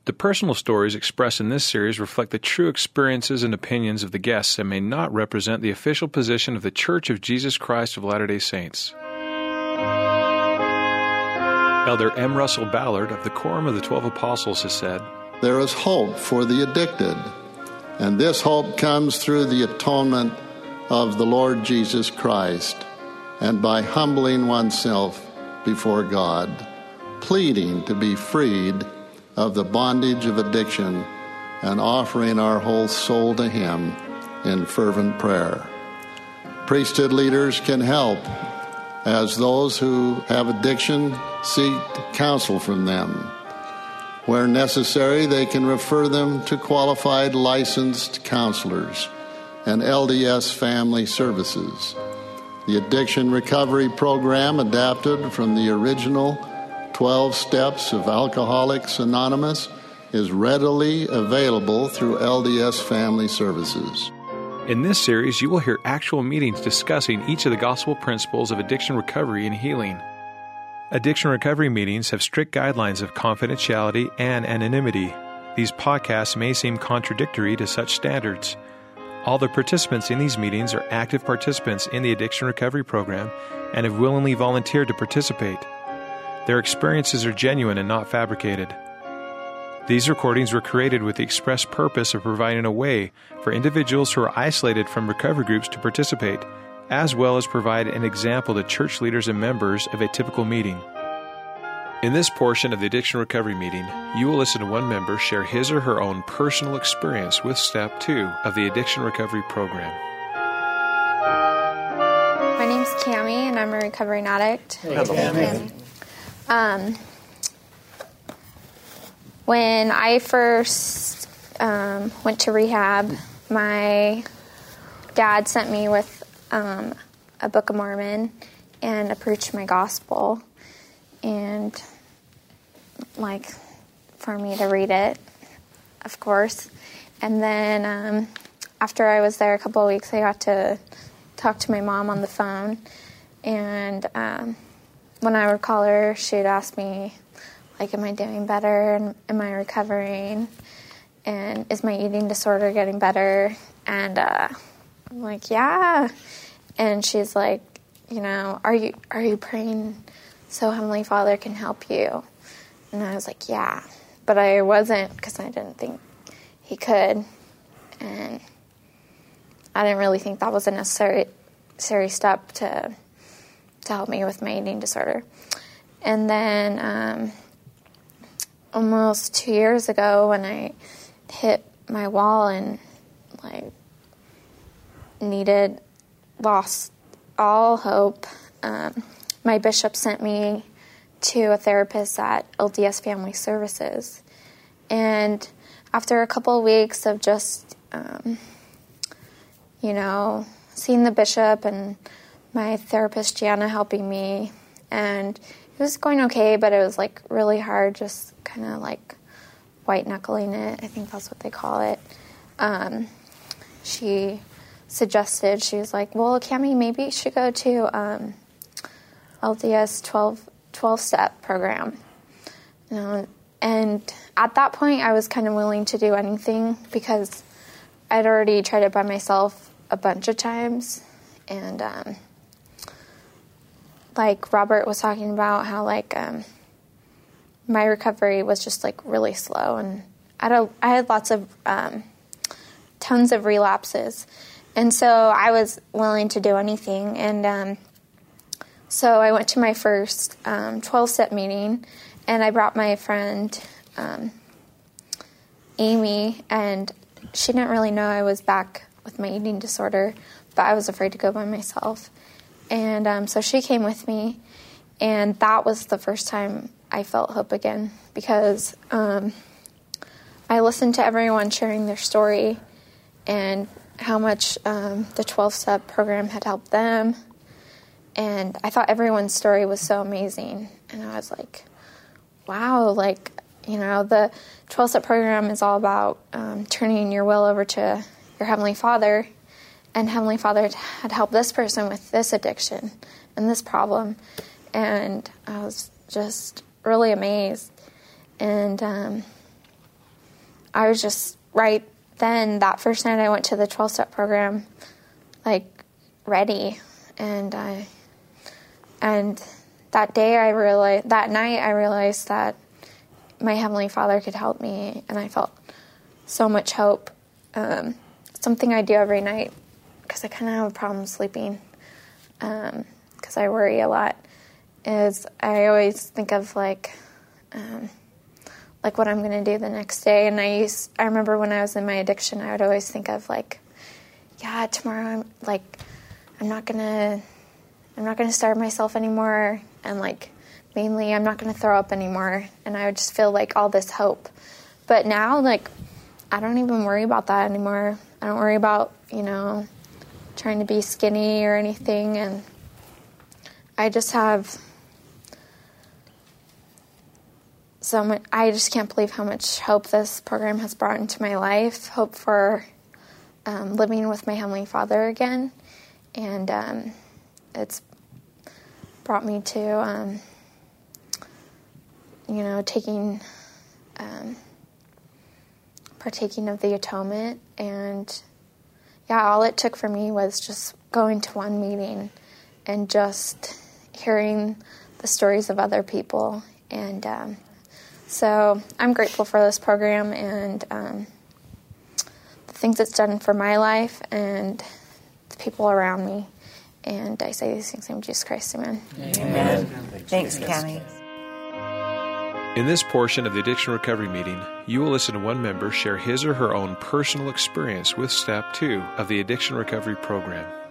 The personal stories expressed in this series reflect the true experiences and opinions of the guests and may not represent the official position of the Church of Jesus Christ of Latter-day Saints. Elder M. Russell Ballard of the Quorum of the 12 Apostles has said, "There is hope for the addicted, and this hope comes through the atonement of the Lord Jesus Christ and by humbling oneself before God, pleading to be freed of the bondage of addiction and offering our whole soul to Him in fervent prayer. Priesthood leaders can help as those who have addiction seek counsel from them. Where necessary, they can refer them to qualified licensed counselors and LDS family services. The Addiction Recovery Program, adapted from the original 12 Steps of Alcoholics Anonymous, is readily available through LDS Family Services. In this series, you will hear actual meetings discussing each of the gospel principles of addiction recovery and healing. Addiction recovery meetings have strict guidelines of confidentiality and anonymity. These podcasts may seem contradictory to such standards. All the participants in these meetings are active participants in the Addiction Recovery Program and have willingly volunteered to participate. Their experiences are genuine and not fabricated. These recordings were created with the express purpose of providing a way for individuals who are isolated from recovery groups to participate, as well as provide an example to church leaders and members of a typical meeting. In this portion of the Addiction Recovery meeting, you will listen to one member share his or her own personal experience with Step 2 of the Addiction Recovery Program. My name's Cammie, and I'm a recovering addict. Hey, Cammie. When I first went to rehab, my dad sent me with a Book of Mormon and a Preach My Gospel, and for me to read it, of course. And then after I was there a couple of weeks, I got to talk to my mom on the phone, and when I would call her, she'd ask me, am I doing better, and am I recovering, and is my eating disorder getting better? And I'm like, yeah. And she's like, are you praying so Heavenly Father can help you? And I was like, yeah. But I wasn't, because I didn't think He could. And I didn't really think that was a necessary step to help me with my eating disorder. And then almost 2 years ago, when I hit my wall and lost all hope, my bishop sent me to a therapist at LDS Family Services. And after a couple of weeks of just, seeing the bishop and my therapist Gianna helping me, and it was going okay, but it was really hard, just kind of white knuckling it. I think that's what they call it. She suggested, she was like, well, Cammie, maybe you should go to LDS 12-step program. And at that point, I was kind of willing to do anything because I'd already tried it by myself a bunch of times. And Robert was talking about how my recovery was just really slow, and I had lots of tons of relapses, and so I was willing to do anything. And so I went to my first 12-step meeting, and I brought my friend Amy, and she didn't really know I was back with my eating disorder, but I was afraid to go by myself. And so she came with me, and that was the first time I felt hope again, because I listened to everyone sharing their story and how much the 12-step program had helped them. And I thought everyone's story was so amazing. And I was like, wow, the 12-step program is all about turning your will over to your Heavenly Father. And Heavenly Father had helped this person with this addiction and this problem. And I was just really amazed. And I was just right then, that first night I went to the 12-step program, like, ready. And that night I realized that my Heavenly Father could help me, and I felt so much hope. Something I do every night, because I kind of have a problem sleeping, because I worry a lot, is I always think of like what I'm going to do the next day. And I remember when I was in my addiction, I would always think of like, yeah, tomorrow I'm not going to starve myself anymore, and like mainly I'm not going to throw up anymore. And I would just feel like all this hope. But now, like, I don't even worry about that anymore. I don't worry about, trying to be skinny or anything. And I just have so much. I just can't believe how much hope this program has brought into my life. Hope for living with my Heavenly Father again. And it's brought me to, partaking of the atonement. And all it took for me was just going to one meeting and just hearing the stories of other people. And so I'm grateful for this program and the things it's done for my life and the people around me. And I say these things in Jesus Christ, amen. Amen. Thanks, Cammie. In this portion of the Addiction Recovery Meeting, you will listen to one member share his or her own personal experience with Step 2 of the Addiction Recovery Program.